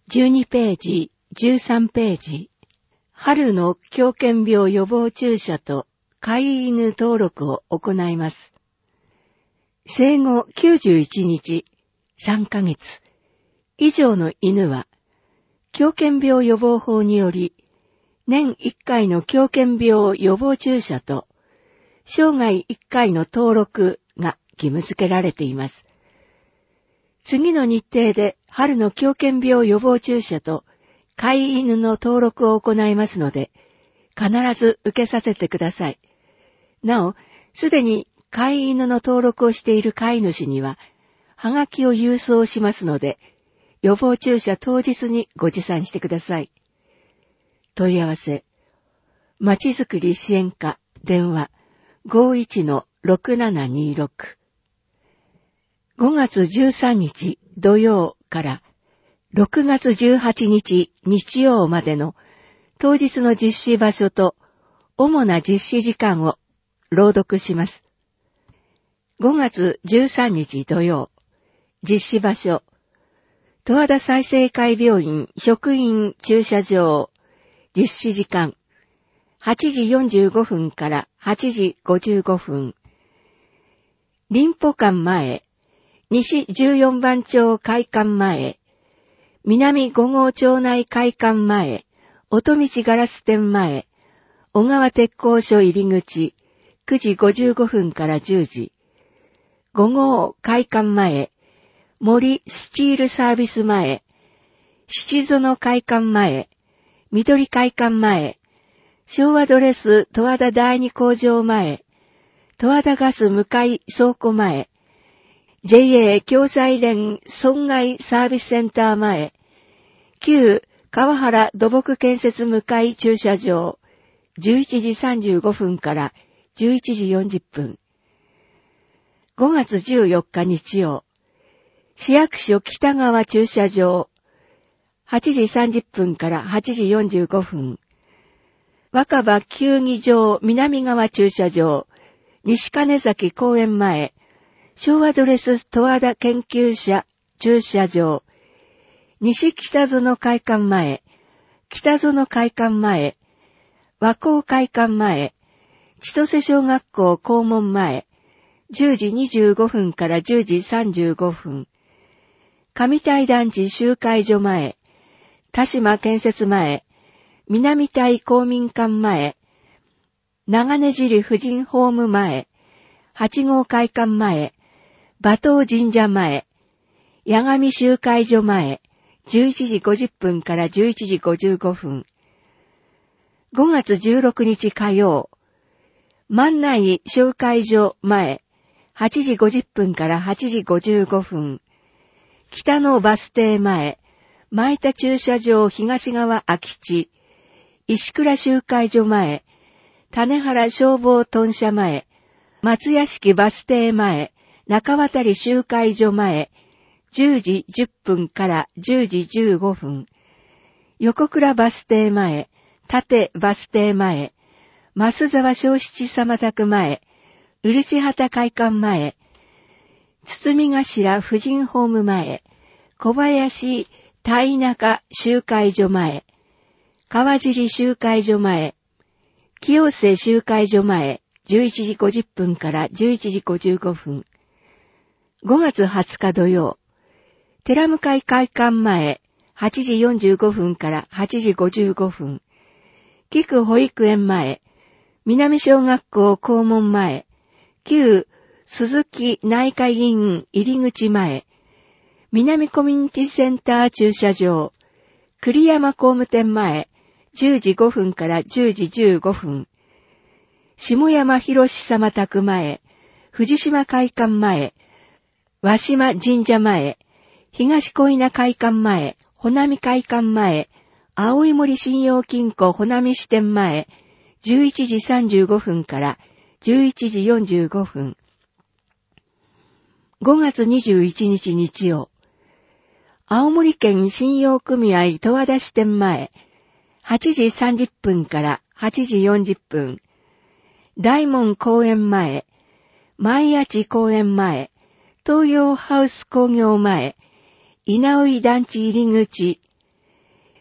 12ページ、13ページ。春の狂犬病予防注射と飼い犬登録を行います。生後91日、3ヶ月以上の犬は、狂犬病予防法により、年1回の狂犬病予防注射と、生涯1回の登録が義務付けられています。次の日程で春の狂犬病予防注射と飼い犬の登録を行いますので、必ず受けさせてください。なお、すでに飼い犬の登録をしている飼い主には、はがきを郵送しますので、予防注射当日にご持参してください。問い合わせ、まちづくり支援課電話 51-6726 5月13日土曜から6月18日日曜までの当日の実施場所と主な実施時間を朗読します。5月13日土曜、実施場所、十和田済生会病院職員駐車場、実施時間、8時45分から8時55分。林保館前、西14番町会館前、南5号町内会館前、音道ガラス店前、小川鉄工所入り口、9時55分から10時。5号会館前、森スチールサービス前、七園会館前、緑会館前、昭和ドレス十和田第二工場前、十和田ガス向かい倉庫前、JA 共済連損害サービスセンター前、旧川原土木建設向かい駐車場、11時35分から11時40分。5月14日日曜、市役所北側駐車場、8時30分から8時45分。若葉球技場南側駐車場、西金崎公園前、昭和ドレス十和田研究者駐車場、西北園会館前、北園会館前、和光会館前、千歳小学校校門前、10時25分から10時35分。上台団地集会所前、田島建設前、南台公民館前、長根尻婦人ホーム前、8号会館前、馬頭神社前、八神集会所前、11時50分から11時55分。5月16日火曜、万内集会所前、8時50分から8時55分。北のバス停前、前田駐車場東側空き地、石倉集会所前、種原消防屯舎前、松屋敷バス停前、中渡集会所前、10時10分から10時15分。横倉バス停前、立バス停前、増沢小七様宅前、漆畑会館前、堤頭婦人ホーム前、小林田中集会所前、川尻集会所前、清瀬集会所前、11時50分から11時55分。5月20日土曜、寺向会館前、8時45分から8時55分。菊保育園前、南小学校校門前、旧鈴木内科医院入口前、南コミュニティセンター駐車場、栗山工務店前、10時5分から10時15分。下山博様宅前、藤島会館前、和島神社前、東小稲会館前、穂波会館前、青い森信用金庫穂波支店前、11時35分から11時45分。5月21日日曜、青森県信用組合十和田支店前、8時30分から8時40分。大門公園前、前谷地公園前、東洋ハウス工業前、稲生団地入り口、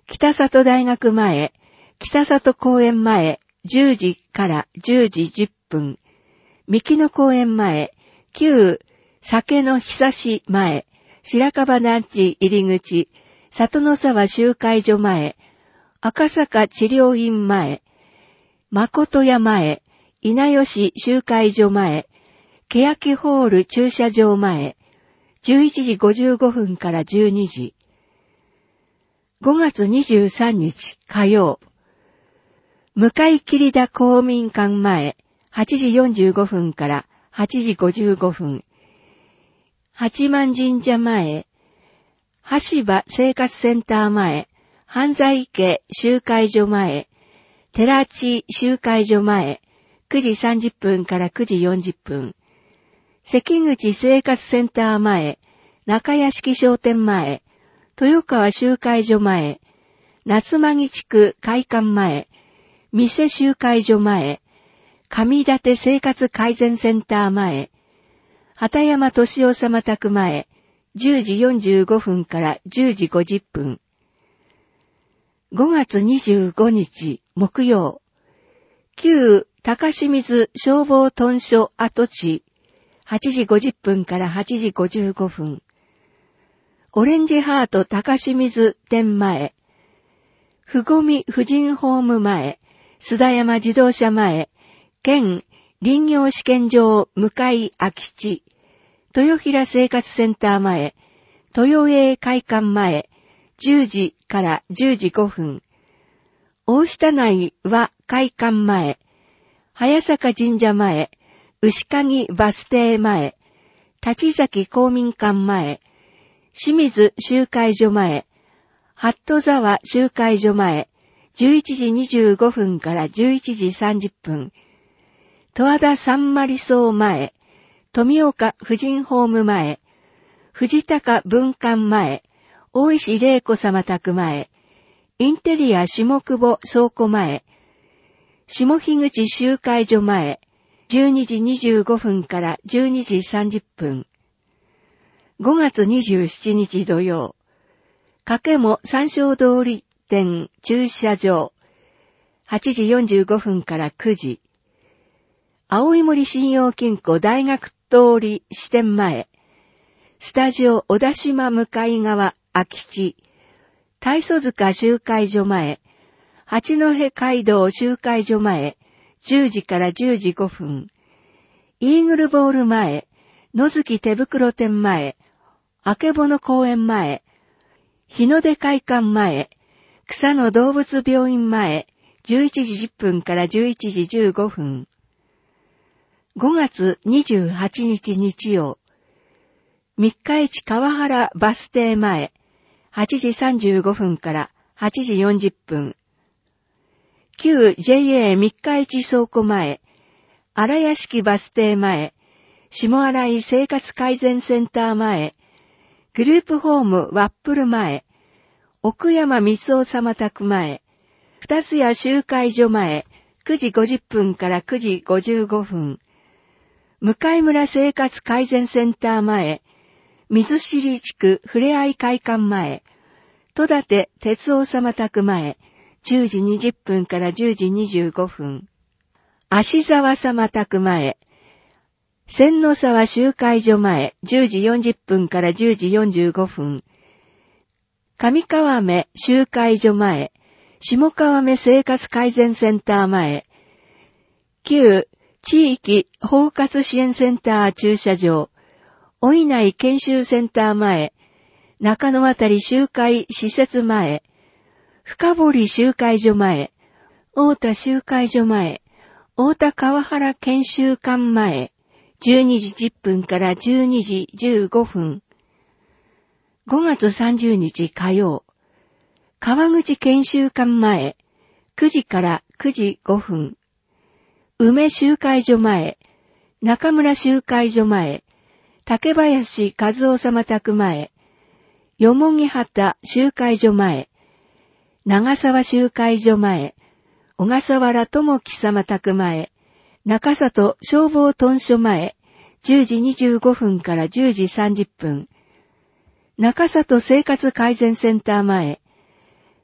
北里大学前、北里公園前、10時から10時10分、三木野公園前、旧酒の久し前、白樺団地入り口、里の沢集会所前、赤坂治療院前、誠屋前、稲吉集会所前、欅ホール駐車場前、11時55分から12時。5月23日火曜、向切田公民館前、8時45分から8時55分。八幡神社前、橋場生活センター前、半沢池集会所前、寺地集会所前、9時30分から9時40分。関口生活センター前、中屋敷商店前、豊川集会所前、夏間木地区会館前、三瀬集会所前、上館生活改善センター前、畑山敏夫様宅前、10時45分から10時50分。5月25日木曜、旧高清水消防屯所跡地、8時50分から8時55分。オレンジハート高清水店前、ふごみ婦人ホーム前、須田山自動車前、県林業試験場向空き地、豊平生活センター前、豊栄会館前、10時から10時5分。大下内は会館前、早坂神社前、牛鍵バス停前、立崎公民館前、清水集会所前、八戸沢集会所前、11時25分から11時30分。十和田三丸荘前、富岡婦人ホーム前、藤高文館前、大石玲子様宅前、インテリア下久保倉庫前、下樋口集会所前、12時25分から12時30分。5月27日土曜、掛も三正通り店駐車場、8時45分から9時。青い森信用金庫大学通り支店前、スタジオ小田島向側空き地、大曽塚集会所前、八戸街道集会所前、10時から10時5分。イーグルボール前、野月手袋店前、あけぼの公園前、日の出会館前、草野動物病院前、11時10分から11時15分。5月28日日曜、三日市川原バス停前、8時35分から8時40分。旧 JA 三日市倉庫前、荒屋敷バス停前、下荒井生活改善センター前、グループホームワップル前、奥山光夫様宅前、二つ谷集会所前、9時50分から9時55分。向村生活改善センター前、水尻地区ふれあい会館前、戸立哲夫様宅前、10時20分から10時25分。芦沢様宅前、千の沢集会所前、10時40分から10時45分。上川目集会所前、下川目生活改善センター前、旧地域包括支援センター駐車場、おいない研修センター前、中野あたり集会施設前、深堀集会所前、大田集会所前、大田川原研修館前、12時10分から12時15分。5月30日火曜、川口研修館前、9時から9時5分。梅集会所前、中村集会所前、竹林和夫様宅前、よもぎ畑集会所前、長沢集会所前、小笠原智樹様宅前、中里消防屯所前、10時25分から10時30分。中里生活改善センター前、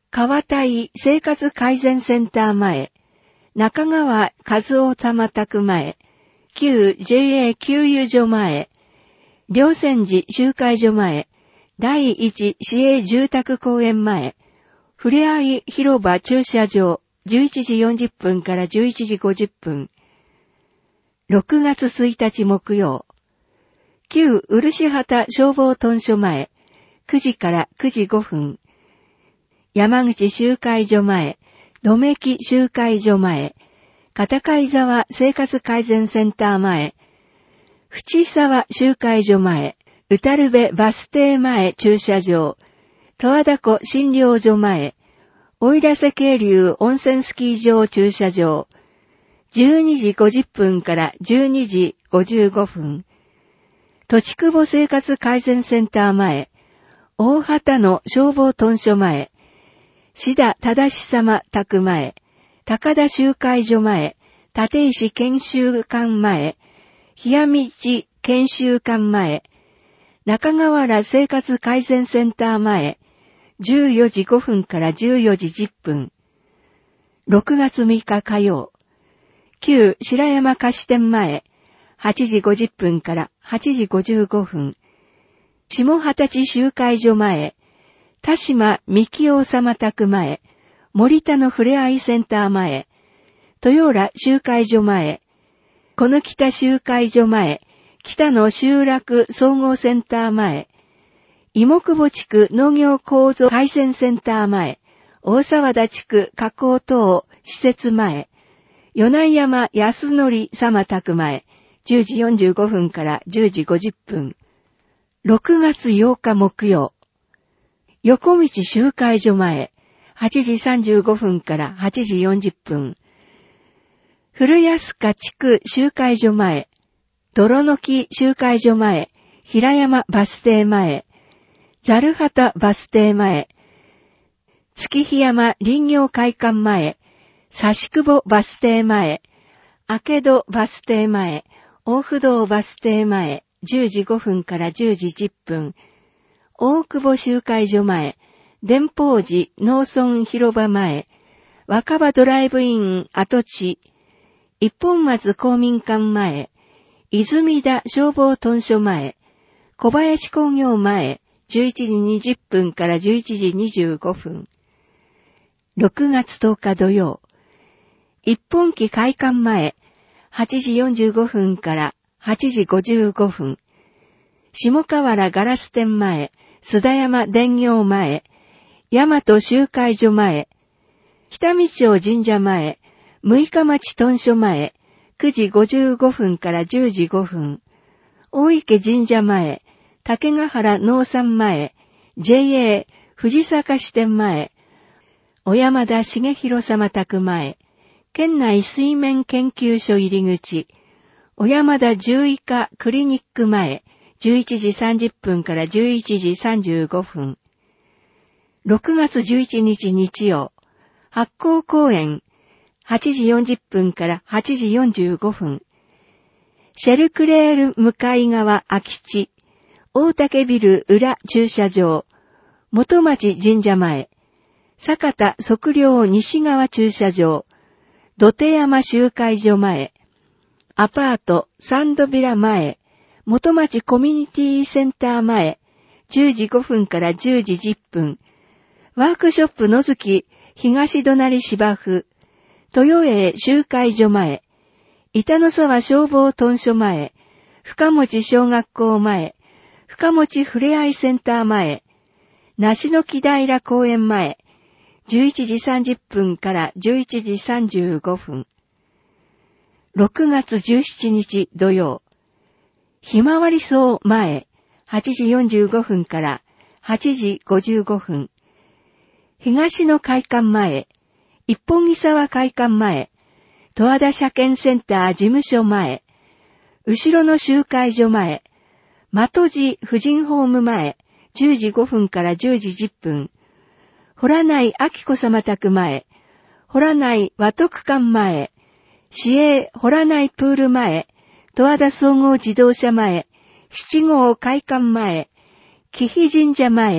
川台生活改善センター前、中川和夫様宅前、旧 JA 給油所前、両泉寺集会所前、第一市営住宅公園前、ふれあい広場駐車場、11時40分から11時50分。6月1日木曜、旧漆畑消防屯所前、9時から9時5分。山口集会所前、野目木集会所前、片貝沢生活改善センター前、淵沢集会所前、宇多留部バス停前駐車場、十和田湖診療所前、奥入瀬渓流温泉スキー場駐車場、12時50分から12時55分。土地久保生活改善センター前、大畑の消防屯所前、志田忠様宅前、高田集会所前、立石研修館前、冷道研修館前、中河原生活改善センター前、14時5分から14時10分。6月6日火曜、旧白山菓子店前、8時50分から8時55分。下二十歳集会所前、田島幹夫様宅前、森田のふれあいセンター前、豊浦集会所前、この北集会所前、北の集落総合センター前、芋久保地区農業構造改善センター前、大沢田地区加工等施設前、米内山康則様宅前、10時45分から10時50分。6月8日木曜、横道集会所前、8時35分から8時40分。古安家地区集会所前、泥の木集会所前、平山バス停前、ざる畑バス停前、月日山林業会館前、佐志久保バス停前、明戸バス停前、大不動バス停前、10時5分から10時10分。大久保集会所前、伝法寺農村広場前、若葉ドライブイン跡地、一本松公民館前、泉田消防屯所前、小林工業前、11時20分から11時25分。6月10日土曜、一本木会館前、8時45分から8時55分。下河原ガラス店前、須田山伝行前、大和集会所前、北見町神社前、六日町屯所前、9時55分から10時5分。大池神社前、竹ヶ原農産前、JA 藤坂支店前、小山田重弘様宅前、県内水面研究所入り口、小山田獣医科クリニック前、11時30分から11時35分。6月11日日曜、八甲公園、8時40分から8時45分。シェルクレール向かい側空き地、大竹ビル裏駐車場、元町神社前、酒田測量西側駐車場、土手山集会所前、アパートサンドビラ前、元町コミュニティセンター前、10時5分から10時10分、ワークショップのずき東隣芝生、豊栄集会所前、板野沢消防屯所前、深持小学校前、深持ふれあいセンター前、梨の木平公園前、11時30分から11時35分。6月17日土曜、ひまわり荘前、8時45分から8時55分。東の会館前、一本木沢会館前、十和田車検センター事務所前、後ろの集会所前、的寺婦人ホーム前、10時5分から10時10分。洞内明子様宅前、洞内和徳館前、市営洞内プール前、十和田総合自動車前、七号会館前、紀比神社前、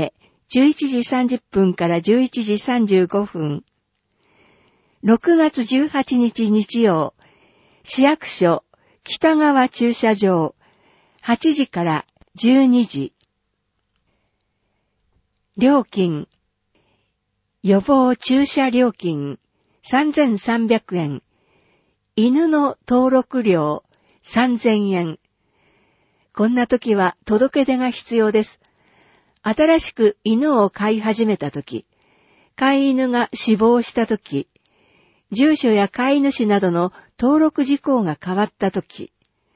11時30分から11時35分。6月18日日曜、市役所北側駐車場、8時から12時。料金、予防駐車料金3300円。犬の登録料3000円。こんな時は届け出が必要です。新しく犬を飼い始めた時、飼い犬が死亡した時、住所や飼い主などの登録事項が変わった時、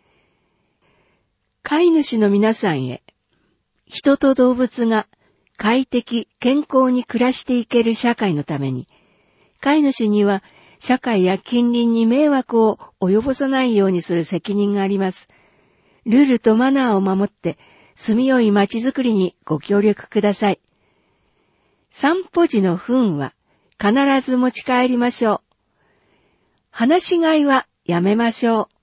飼い主の皆さんへ、人と動物が快適、健康に暮らしていける社会のために、飼い主には社会や近隣に迷惑を及ぼさないようにする責任があります。ルールとマナーを守って、住みよい街づくりにご協力ください。散歩時の糞は必ず持ち帰りましょう。放し飼いはやめましょう。